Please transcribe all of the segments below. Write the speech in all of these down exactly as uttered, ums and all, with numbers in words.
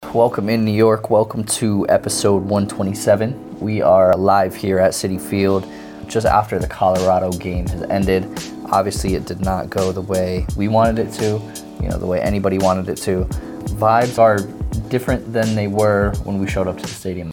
Welcome in New York. Welcome to episode one twenty-seven. We are live here at Citi Field just after the Colorado game has ended. Obviously, it did not go the way we wanted it to, you know, the way anybody wanted it to. Vibes are different than they were when we showed up to the stadium.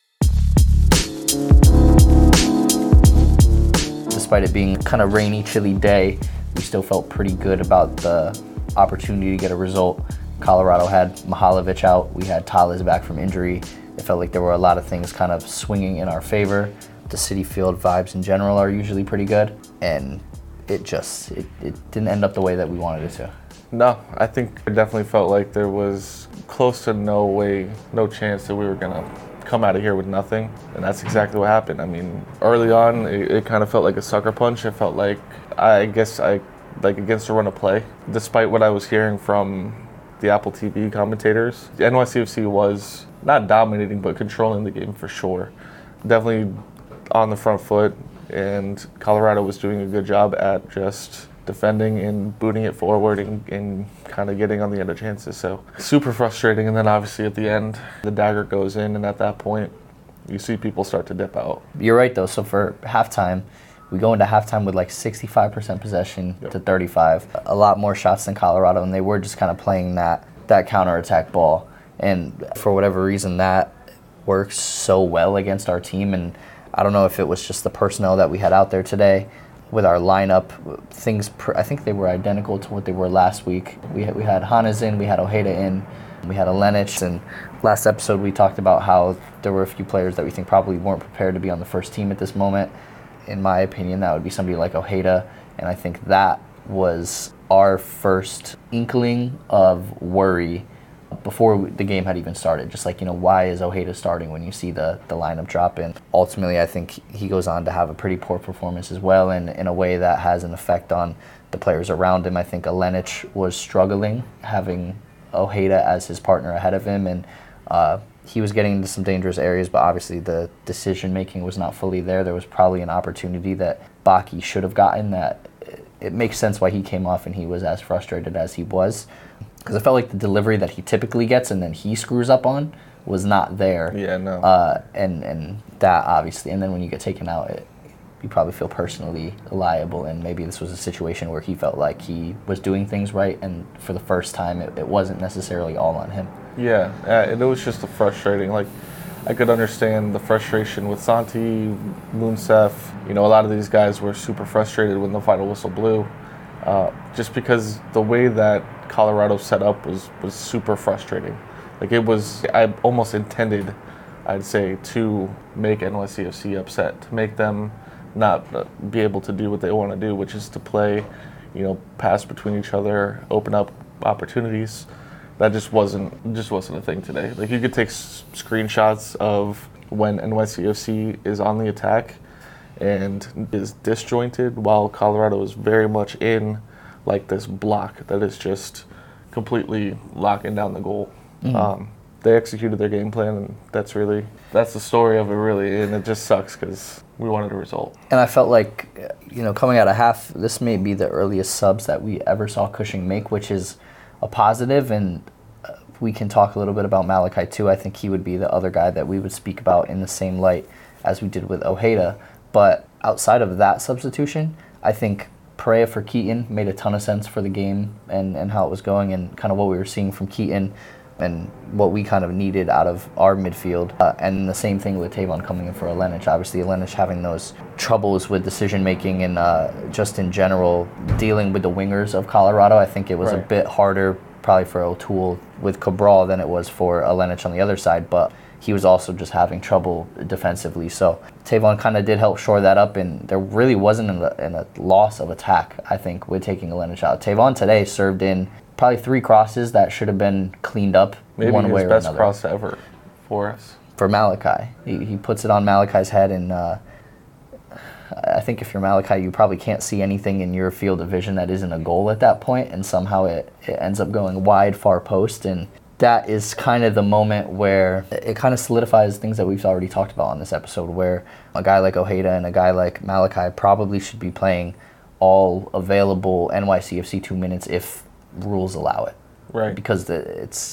Despite it being kind of rainy, chilly day, we still felt pretty good about the opportunity to get a result. Colorado had Mihailovic out. We had Talles back from injury. It felt like there were a lot of things kind of swinging in our favor. The Citi Field vibes in general are usually pretty good, and it just it, it didn't end up the way that we wanted it to. No, I think it definitely felt like there was close to no way, no chance that we were gonna come out of here with nothing, and that's exactly what happened. I mean, early on, it, it kind of felt like a sucker punch. It felt like, I guess, I like against a run of play. Despite what I was hearing from the Apple T V commentators, N Y C F C was not dominating, but controlling the game for sure. Definitely on the front foot, and Colorado was doing a good job at just defending and booting it forward and, and kind of getting on the end of chances. So super frustrating. And then obviously at the end, the dagger goes in, and at that point, you see people start to dip out. You're right, though. So for halftime, we go into halftime with like sixty-five percent possession yep. to thirty-five. A lot more shots than Colorado, and they were just kind of playing that, that counterattack ball. And for whatever reason, that works so well against our team. And I don't know if it was just the personnel that we had out there today with our lineup. Things, pr- I think they were identical to what they were last week. We had, we had Hannes in, we had Ojeda in, we had Alenic. And last episode, we talked about how there were a few players that we think probably weren't prepared to be on the first team at this moment. In my opinion, that would be somebody like Ojeda, and I think that was our first inkling of worry before the game had even started. Just like, you know, why is Ojeda starting when you see the, the lineup drop in? Ultimately, I think he goes on to have a pretty poor performance as well, and in a way that has an effect on the players around him. I think Alenic was struggling, having Ojeda as his partner ahead of him, and uh, he was getting into some dangerous areas, but obviously the decision-making was not fully there. There was probably an opportunity that Baki should have gotten that it makes sense why he came off and he was as frustrated as he was. Because I felt like the delivery that he typically gets and then he screws up on was not there. Yeah, no. Uh, and, and that obviously, and then when you get taken out, it, you probably feel personally liable, and maybe this was a situation where he felt like he was doing things right, and for the first time it, it wasn't necessarily all on him. Yeah, uh, and it was just a frustrating, like, I could understand the frustration with Santi, Munsef. You know, a lot of these guys were super frustrated when the final whistle blew, uh, just because the way that Colorado set up was, was super frustrating. Like, it was, I almost intended, I'd say, to make N Y C F C upset, to make them not be able to do what they want to do, which is to play, you know, pass between each other, open up opportunities. That just wasn't just wasn't a thing today. Like, you could take s- screenshots of when N Y C F C is on the attack and is disjointed, while Colorado is very much in like this block that is just completely locking down the goal. Mm-hmm. Um, they executed their game plan, and that's really that's the story of it, really. And it just sucks because we wanted a result. And I felt like, you know, coming out of half, this may be the earliest subs that we ever saw Cushing make, which is a positive, and we can talk a little bit about Malachi too. I think he would be the other guy that we would speak about in the same light as we did with Ojeda. But outside of that substitution, I think Perea for Keaton made a ton of sense for the game and, and how it was going, and kind of what we were seeing from Keaton and what we kind of needed out of our midfield. Uh, and the same thing with Tavon coming in for Alenic. Obviously, Alenic having those troubles with decision-making and uh, just in general dealing with the wingers of Colorado. I think it was right. a bit harder probably for O'Toole with Cabral than it was for Alenic on the other side, but he was also just having trouble defensively. So Tavon kind of did help shore that up, and there really wasn't an, an, a loss of attack, I think, with taking Alenic out. Tavon today served in probably three crosses that should have been cleaned up Maybe one way or another. Maybe his best cross ever for us. For Malachi. He, he puts it on Malachi's head, and uh, I think if you're Malachi, you probably can't see anything in your field of vision that isn't a goal at that point, and somehow it, it ends up going wide, far post, and that is kind of the moment where it kind of solidifies things that we've already talked about on this episode, where a guy like Ojeda and a guy like Malachi probably should be playing all available N Y C F C two minutes if rules allow it. Right. Because the, it's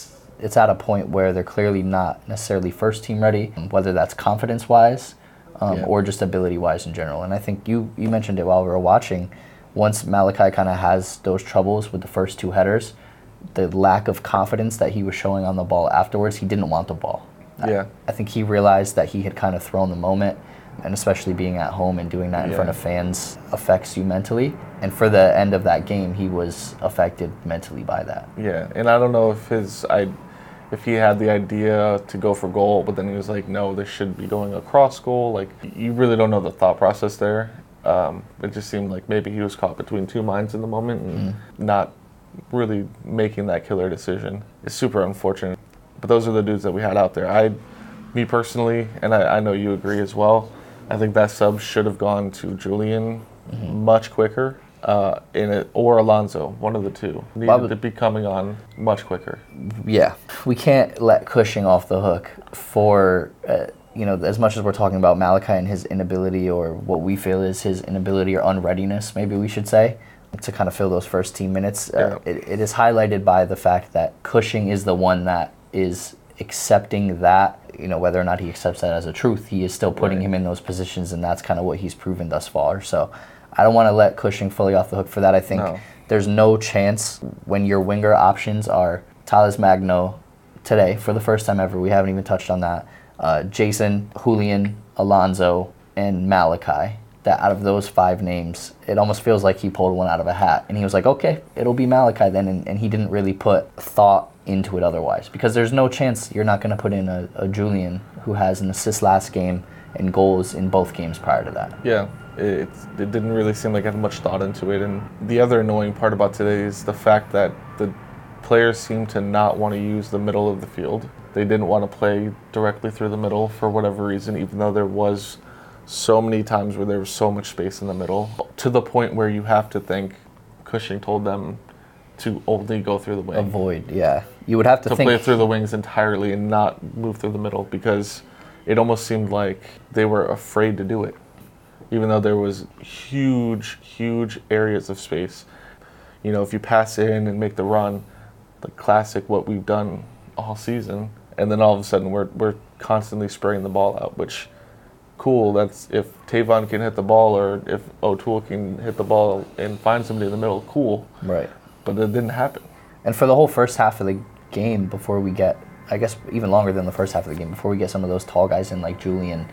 it's at a point where they're clearly not necessarily first team ready, whether that's confidence wise um, Yeah. or just ability wise in general. And I think you you mentioned it while we were watching. Once Malachi kind of has those troubles with the first two headers, the lack of confidence that he was showing on the ball afterwards, he didn't want the ball. Yeah. I, I think he realized that he had kind of thrown the moment, and especially being at home and doing that in Yeah. front of fans affects you mentally. And for the end of that game, he was affected mentally by that. Yeah, and I don't know if his I, if he had the idea to go for goal, but then he was like, no, this should be going across goal. Like, you really don't know the thought process there. Um, it just seemed like maybe he was caught between two minds in the moment and not really making that killer decision. It's super unfortunate. But those are the dudes that we had out there. I, me personally, and I, I know you agree as well, I think that sub should have gone to Julian much quicker. Uh, in it, or Alonso, one of the two, needed Well, to be coming on much quicker. Yeah, we can't let Cushing off the hook for, uh, you know, as much as we're talking about Malachi and his inability, or what we feel is his inability or unreadiness, maybe we should say, to kind of fill those first team minutes. Uh, Yeah. it, it is highlighted by the fact that Cushing is the one that is accepting that, you know, whether or not he accepts that as a truth, he is still putting Right. him in those positions, and that's kind of what he's proven thus far. So I don't want to let Cushing fully off the hook for that. I think No. there's no chance when your winger options are Thales Magno today, for the first time ever, we haven't even touched on that, uh, Jason, Julian, Alonso, and Malachi, that out of those five names, it almost feels like he pulled one out of a hat. And he was like, okay, it'll be Malachi then. And, and he didn't really put thought into it otherwise. Because there's no chance you're not going to put in a, a Julian who has an assist last game and goals in both games prior to that. Yeah, it, it didn't really seem like I had much thought into it. And the other annoying part about today is the fact that the players seem to not want to use the middle of the field. They didn't want to play directly through the middle for whatever reason, even though there was so many times where there was so much space in the middle, to the point where you have to think Cushing told them to only go through the wing. Avoid, yeah. You would have to, to think play through the wings entirely and not move through the middle, because it almost seemed like they were afraid to do it, even though there was huge, huge areas of space. You know, if you pass in and make the run, the classic what we've done all season, and then all of a sudden we're we're constantly spraying the ball out, which, cool, that's if Tavon can hit the ball, or if O'Toole can hit the ball and find somebody in the middle, cool. right. But it didn't happen. And for the whole first half of the game, before we get, I guess even longer than the first half of the game, before we get some of those tall guys in like Julian,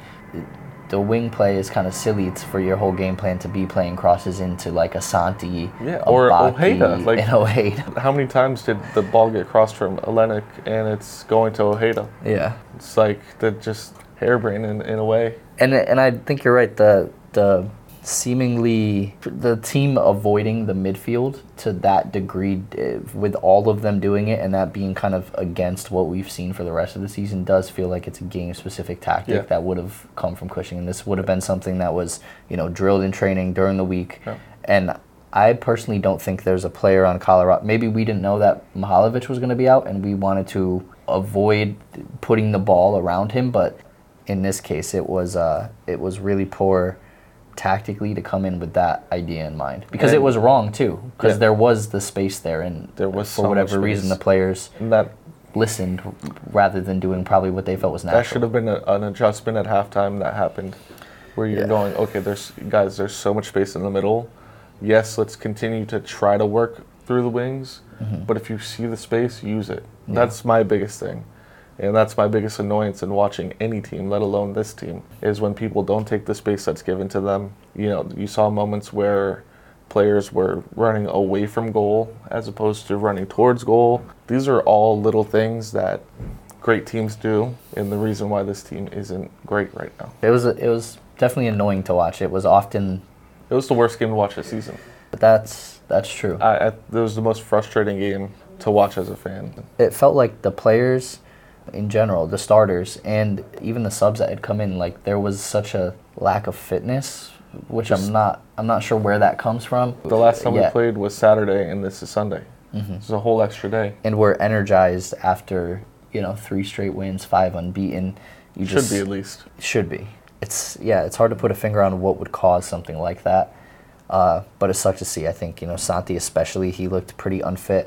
the wing play is kind of silly. It's for your whole game plan to be playing crosses into like a Santi, Yeah, a or Baki, Ojeda, like- and Ojeda. How many times did the ball get crossed from Olenek and it's going to Ojeda? Yeah, It's like they're just harebrained in, in a way. and and I think you're right. The the seemingly the team avoiding the midfield to that degree, eh, with all of them doing it, and that being kind of against what we've seen for the rest of the season, does feel like it's a game-specific tactic Yeah. that would have come from Cushing, and this would have been something that was, you know, drilled in training during the week. Yeah. And I personally don't think there's a player on Colorado. Maybe we didn't know that Mihalovic was going to be out, and we wanted to avoid putting the ball around him, but in this case, it was uh, it was really poor tactically to come in with that idea in mind, because And- it was wrong too, because Yeah. there was the space there, and There was for so whatever much reason space. the players And that listened rather than doing probably what they felt was natural. that should have been a, an adjustment at halftime that happened, where you're Yeah. going, okay, there's guys, there's so much space in the middle. Yes, let's continue to try to work through the wings, Mm-hmm. but if you see the space, use it. That's my biggest thing. And that's my biggest annoyance in watching any team, let alone this team, is when people don't take the space that's given to them. You know, you saw moments where players were running away from goal as opposed to running towards goal. These are all little things that great teams do, and the reason why this team isn't great right now. It was it was definitely annoying to watch. It was often, It was the worst game to watch this season. but that's that's true. I, I, it was the most frustrating game to watch as a fan. It felt like the players in general, the starters, and even the subs that had come in, like there was such a lack of fitness, which Just- I'm not I'm not sure where that comes from. The last time Yeah. we played was Saturday, and this is Sunday. Mm-hmm. It's a whole extra day. And we're energized after, you know, three straight wins, five unbeaten. You Should just be at least. should be. It's yeah, it's hard to put a finger on what would cause something like that. Uh, but it sucks to see. I think, you know, Santi especially, he looked pretty unfit.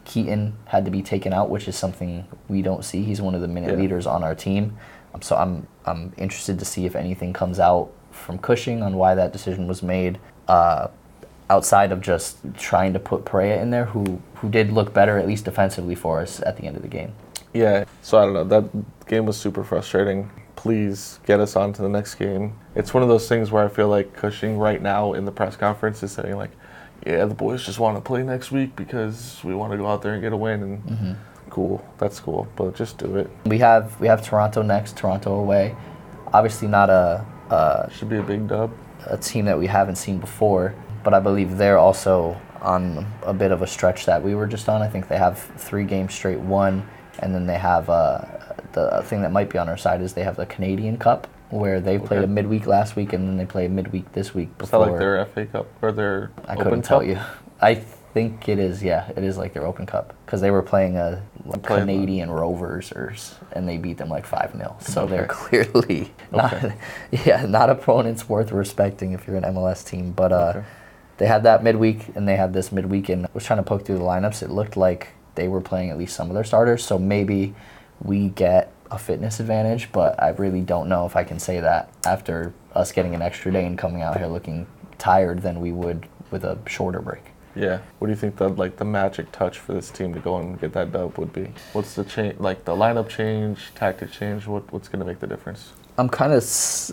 Keaton had to be taken out, which is something we don't see. He's one of the minute Yeah. leaders on our team. Um, so I'm I'm interested to see if anything comes out from Cushing on why that decision was made. Uh, outside of just trying to put Perea in there, who who did look better, at least defensively, for us at the end of the game. Yeah, so I don't know. That game was super frustrating. Please get us on to the next game. It's one of those things where I feel like Cushing right now in the press conference is saying like, yeah, the boys just want to play next week because we want to go out there and get a win. And Mm-hmm. cool, that's cool, but just do it. We have we have Toronto next, Toronto away. Obviously not a, a Should be a big dub. a team that we haven't seen before, but I believe they're also on a bit of a stretch that we were just on. I think they have three games straight won, and then they have uh, the thing that might be on our side is they have the Canadian Cup, where they played Okay. a midweek last week and then they play midweek this week. Is that Before like their F A Cup or their I Open couldn't tell Cup? you. I think it is. Yeah, it is like their Open Cup because they were playing a like, Playing the- Canadian Rovers or, s- and they beat them like five nil. So they're Okay. clearly not. Okay. Yeah, not opponents worth respecting if you're an M L S team. But uh, Okay. they had that midweek and they had this midweek, and I was trying to poke through the lineups. It looked like they were playing at least some of their starters. So maybe we get a fitness advantage, but I really don't know if I can say that after us getting an extra day and coming out here looking tired than we would with a shorter break. Yeah. What do you think the like the magic touch for this team to go and get that dub would be? What's the change? Like the lineup change, tactic change. What what's going to make the difference? I'm kind of.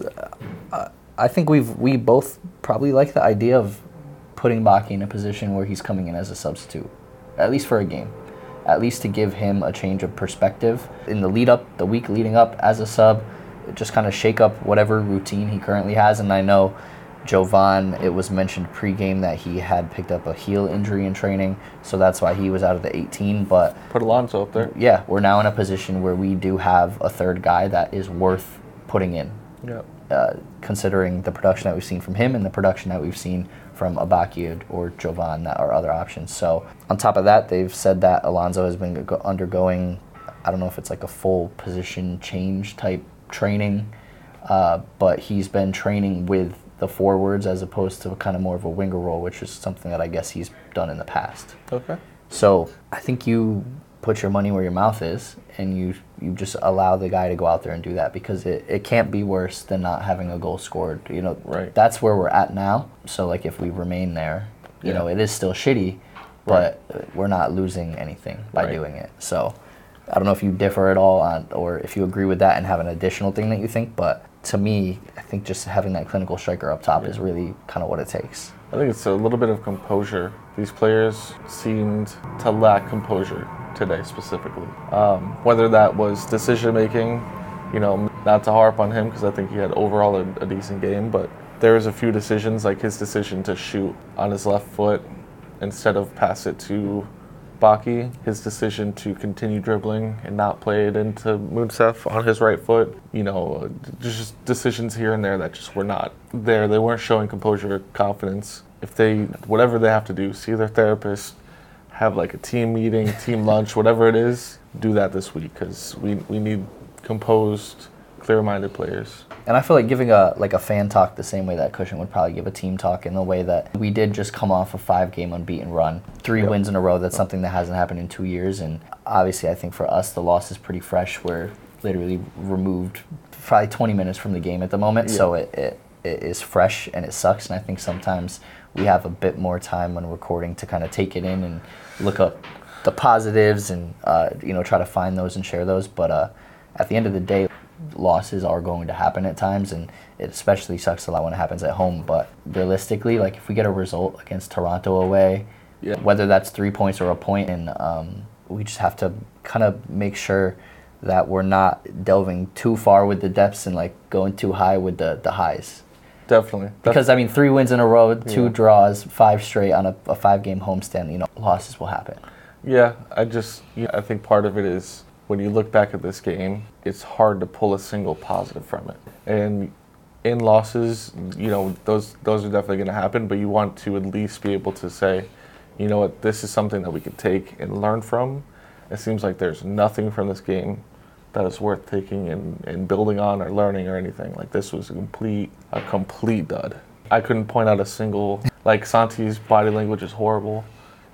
Uh, I think we've we both probably like the idea of putting Baki in a position where he's coming in as a substitute, at least for a game, at least to give him a change of perspective in the lead up, the week leading up as a sub, just kind of shake up whatever routine he currently has. And I know Jovan, it was mentioned pregame that he had picked up a heel injury in training, so that's why he was out of the eighteen. But Put Alonso up there. yeah, we're now in a position where we do have a third guy that is worth putting in. Yeah. Uh, considering the production that we've seen from him and the production that we've seen from Abaki or Jovan, that are other options. So on top of that, they've said that Alonso has been go- undergoing, I don't know if it's like a full position change type training, uh, but he's been training with the forwards as opposed to kind of more of a winger role, which is something that I guess he's done in the past. Okay. So I think you put your money where your mouth is, and you you just allow the guy to go out there and do that, because it, it can't be worse than not having a goal scored. You know, Right. that's where we're at now. So like if we remain there, you Yeah. know, it is still shitty, but uh we're not losing anything by Right. doing it. So I don't know if you differ at all on, or if you agree with that and have an additional thing that you think, but to me, I think just having that clinical striker up top is really kind of what it takes. I think it's a little bit of composure. These players seemed to lack composure today specifically. Um, whether that was decision making, you know, not to harp on him because I think he had overall a, a decent game, but there was a few decisions, like his decision to shoot on his left foot instead of pass it to Baki, his decision to continue dribbling and not play it into Munsef on his right foot. You know, just decisions here and there that just were not there. They weren't showing composure, confidence. If they, whatever they have to do, see their therapist, have like a team meeting, team lunch, whatever it is, do that this week because we, we need composed, clear-minded players. And I feel like giving a like a fan talk the same way that Cushing would probably give a team talk, in the way that we did just come off a five-game unbeaten run, three Yep. wins in a row. That's something that hasn't happened in two years. And obviously, I think for us, the loss is pretty fresh. We're literally removed probably twenty minutes from the game at the moment, Yeah. so it, it it is fresh and it sucks. And I think sometimes we have a bit more time when recording to kind of take it in and look up the positives and uh, you know, try to find those and share those. But uh, at the end of the day, losses are going to happen at times, and it especially sucks a lot when it happens at home. But realistically, like if we get a result against Toronto away, Yeah. whether that's three points or a point, and um, we just have to kind of make sure that we're not delving too far with the depths and like going too high with the, the highs. Definitely. Because I mean, three wins in a row, two Yeah. draws, five straight on a, a five-game homestand, you know, losses will happen. Yeah, I just, yeah, I think part of it is when you look back at this game, it's hard to pull a single positive from it. And in losses, you know, those those are definitely going to happen, but you want to at least be able to say, you know what, this is something that we could take and learn from. It seems like there's nothing from this game that is worth taking and, and building on or learning or anything. Like, this was a complete, a complete dud. I couldn't point out a single, like, Santi's body language is horrible.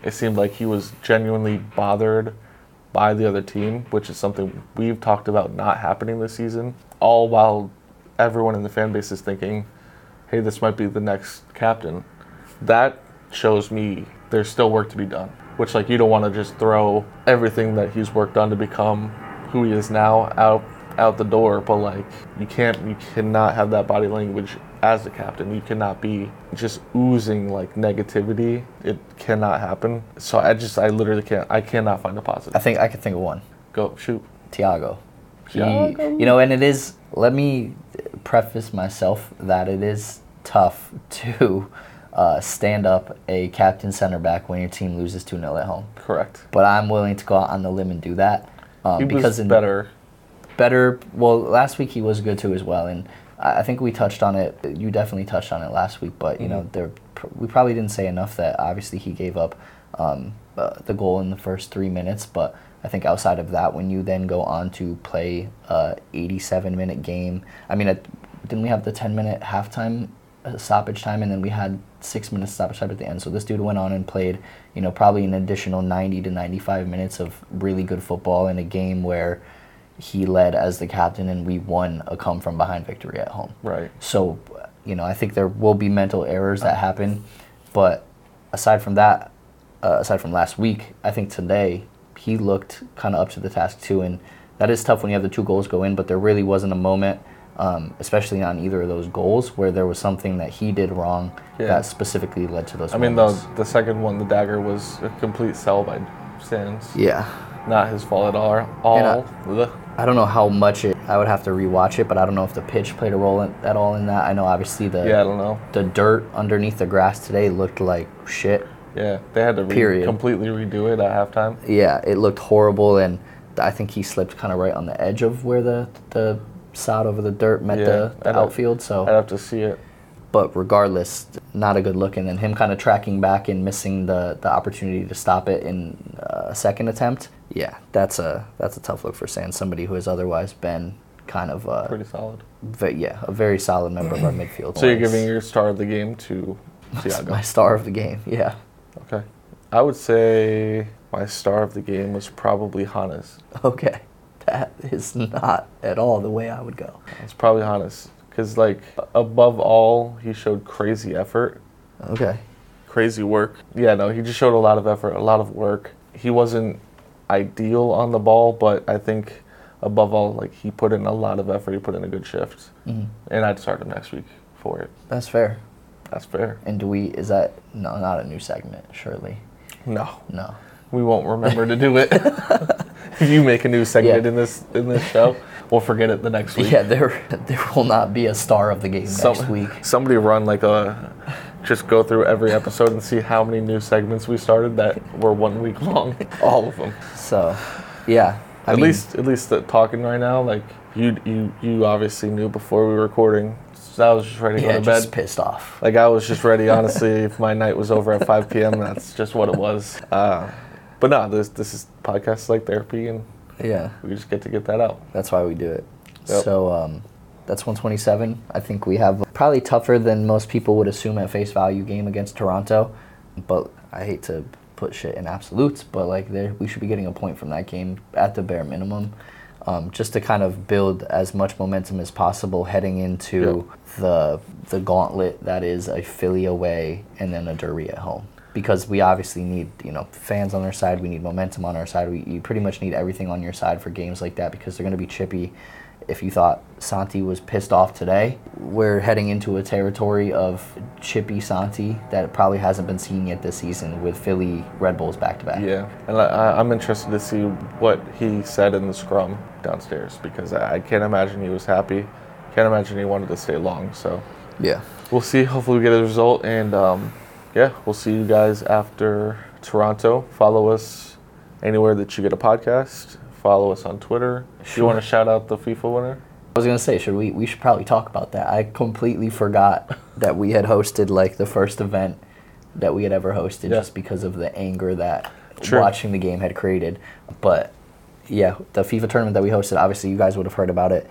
It seemed like he was genuinely bothered by the other team, which is something we've talked about not happening this season, all while everyone in the fan base is thinking, hey, this might be the next captain. That shows me there's still work to be done, which, like, you don't want to just throw everything that he's worked on to become who he is now out out the door, but, like, you can't, you cannot have that body language as the captain. You cannot be just oozing, like, negativity. It cannot happen. So I just, I literally can't, I cannot find a positive. I think I could think of one. Go, shoot. Thiago. He, Thiago. you know, and it is, let me preface myself that it is tough to uh, stand up a captain center back when your team loses two nil at home. Correct. But I'm willing to go out on the limb and do that. Um, He because was in, better. Better, well, last week he was good too as well. And I I think we touched on it, you definitely touched on it last week, but, you Mm-hmm. know, there we probably didn't say enough that obviously he gave up um, uh, the goal in the first three minutes, but I think outside of that, when you then go on to play a eighty-seven minute game, I mean, it, didn't we have the ten minute halftime uh, stoppage time, and then we had six minutes stoppage time at the end? So this dude went on and played, you know, probably an additional ninety to ninety-five minutes of really good football in a game where he led as the captain and we won a come from behind victory at home. Right. So, you know, I think there will be mental errors that happen, but aside from that, uh, aside from last week, I think today he looked kind of up to the task too, and that is tough when you have the two goals go in, but there really wasn't a moment, um, especially on either of those goals, where there was something that he did wrong Yeah. that specifically led to those I mean, the, moments. the second one, the dagger, was a complete sell by Sands. Yeah. Not his fault at all. all And Ugh. I don't know how much it, I would have to rewatch it, but I don't know if the pitch played a role in, at all in that. I know obviously the Yeah, I don't know. the dirt underneath the grass today looked like shit. Yeah, they had to re- Period. completely redo it at halftime. Yeah, it looked horrible, and I think he slipped kind of right on the edge of where the the sod over the dirt met Yeah, the, the I'd- outfield. So, I'd have to see it. but regardless, not a good look. And then him kind of tracking back and missing the, the opportunity to stop it in uh, a second attempt. Yeah, that's a that's a tough look for Sands, somebody who has otherwise been kind of uh, Pretty solid. ve- yeah, a very solid member of our midfield. So you're ranks. giving your star of the game to Thiago. my star of the game. Yeah. Okay. I would say my star of the game was probably Hannes. Okay, that is not at all the way I would go. It's probably Hannes. Because, like, above all, he showed crazy effort, Okay. crazy work. Yeah, no, he just showed a lot of effort, a lot of work. He wasn't ideal on the ball, but I think above all, like, he put in a lot of effort. He put in a good shift. Mhm. And I'd start him next week for it. That's fair. That's fair. And do we, is that, no, not a new segment, surely. No. No. We won't remember to do it. If you make a new segment Yeah. in this in this show, we'll forget it the next week. Yeah, there there will not be a star of the game Some- next week. Somebody run like a, just go through every episode and see how many new segments we started that were one week long. All of them. So, yeah. I at mean, least, at least the talking right now, like you, you, you obviously knew before we were recording. So I was just ready to yeah, go to just bed. pissed off. Like I was just ready. Honestly, if my night was over at five p.m., that's just what it was. Uh, but no, this this is podcast like therapy, and Yeah, we just get to get that out. that's why we do it. Yep. So, um, that's one twenty-seven. I think we have probably tougher than most people would assume at face value game against Toronto. But I hate to put shit in absolutes, but like there, we should be getting a point from that game at the bare minimum. Um, just to kind of build as much momentum as possible heading into the the gauntlet that is a Philly away and then a Derby at home. Because we obviously need, you know, fans on our side. We need momentum on our side. We you pretty much need everything on your side for games like that because they're going to be chippy. If you thought Santi was pissed off today, we're heading into a territory of chippy Santi that probably hasn't been seen yet this season with Philly Red Bulls back to back. Yeah, and I, I'm interested to see what he said in the scrum downstairs because I, I can't imagine he was happy. Can't imagine he wanted to stay long. So Yeah. we'll see. Hopefully we get a result, and um, yeah, we'll see you guys after Toronto. Follow us anywhere that you get a podcast. Follow us on Twitter. If you Sure. want to shout out the FIFA winner? I was gonna say, should we? We should probably talk about that. I completely forgot that we had hosted like the first event that we had ever hosted, Yeah. just because of the anger that True. watching the game had created. But yeah, the FIFA tournament that we hosted, obviously you guys would have heard about it.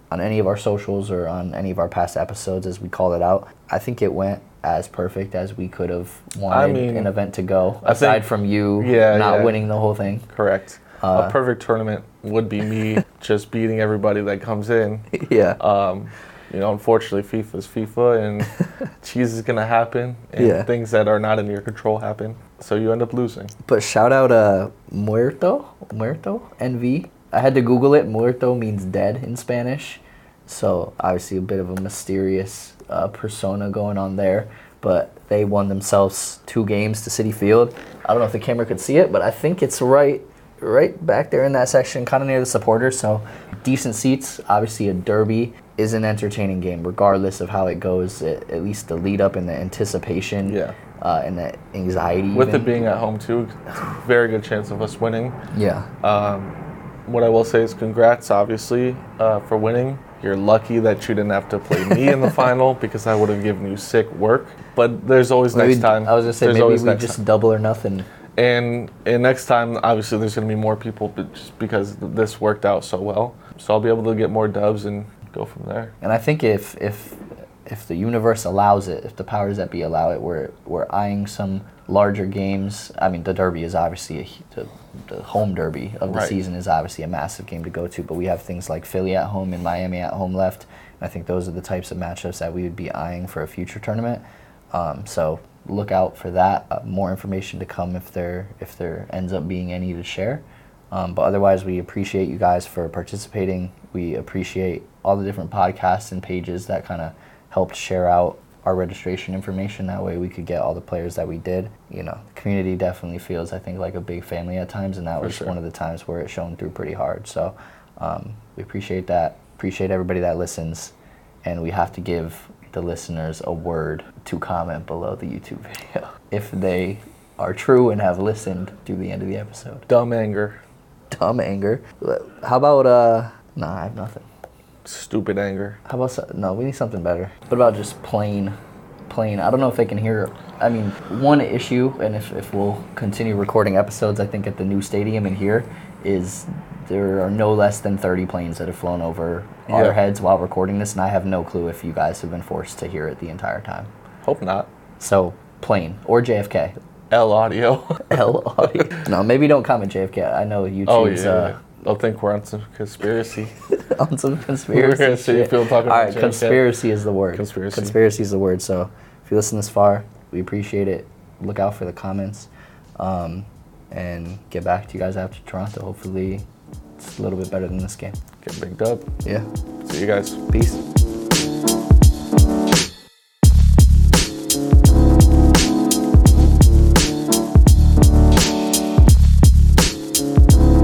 on any of our socials or on any of our past episodes as we called it out. I think it went as perfect as we could have wanted I mean, an event to go, I aside think- from you yeah, not yeah. winning the whole thing. Correct. Uh, a perfect tournament would be me just beating everybody that comes in. Yeah. Um, you know, unfortunately, FIFA's FIFA, and cheese is gonna happen, and Yeah. things that are not in your control happen. So you end up losing. But shout out uh, Muerto, Muerto, N V. I had to Google it. Muerto means dead in Spanish. So obviously a bit of a mysterious uh, persona going on there. But they won themselves two games to Citi Field. I don't know if the camera could see it, but I think it's right right back there in that section, kind of near the supporters. So decent seats. Obviously a derby is an entertaining game, regardless of how it goes. At, at least the lead up and the anticipation Yeah. uh, and the anxiety. With even. it being at home too, it's a very good chance of us winning. Yeah. Um, what I will say is congrats, obviously, uh, for winning. You're lucky that you didn't have to play me in the final because I would have given you sick work. But there's always Maybe- next time. I was gonna say There's maybe always we next just time. double or nothing. And and next time, obviously, there's going to be more people, but just because this worked out so well. So I'll be able to get more dubs and go from there. And I think if if if the universe allows it, if the powers that be allow it, we're we're eyeing some larger games. I mean, the Derby is obviously a, hu- the the home Derby of the Right. season is obviously a massive game to go to. But we have things like Philly at home and Miami at home left. And I think those are the types of matchups that we would be eyeing for a future tournament. Um, so look out for that. Uh, more information to come if there if there ends up being any to share. Um, but otherwise, we appreciate you guys for participating. We appreciate all the different podcasts and pages that kind of helped share out our registration information. That way we could get all the players that we did. You know, the community definitely feels, I think, like a big family at times, and that For was sure. one of the times where it shone through pretty hard. So um, we appreciate that. Appreciate everybody that listens. And we have to give the listeners a word to comment below the YouTube video if they are true and have listened through the end of the episode. Dumb anger, Dumb anger. How about, uh, nah, I have nothing. stupid anger. How about, so- no, we need something better. What about just plain, plain, I don't know if they can hear, I mean, one issue, and if, if we'll continue recording episodes, I think at the new stadium in here, is there are no less than thirty planes that have flown over our Yeah. heads while recording this, and I have no clue if you guys have been forced to hear it the entire time. Hope not. So, plain, or J F K. L audio. L audio. No, maybe don't comment J F K. I know YouTube's oh yeah. uh, yeah. They'll think we're on some conspiracy. on some conspiracy We're gonna see shit. people talking All about right, J F K. conspiracy is the word. Conspiracy. Conspiracy is the word. So if you listen this far, we appreciate it. Look out for the comments, um, and get back to you guys after Toronto. Hopefully, it's a little bit better than this game. Get a big dub. Yeah. See you guys. Peace.